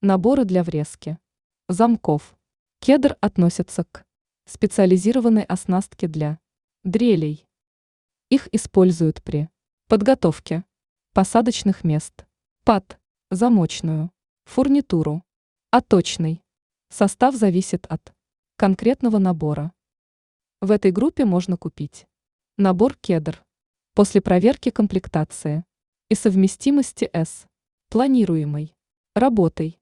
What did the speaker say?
Наборы для врезки. Замков. Кедр относится к специализированной оснастке для дрелей. Их используют при подготовке посадочных мест под замочную фурнитуру. Отточный. Состав зависит от конкретного набора. В этой группе можно купить набор кедр после проверки комплектации и совместимости с планируемой работой.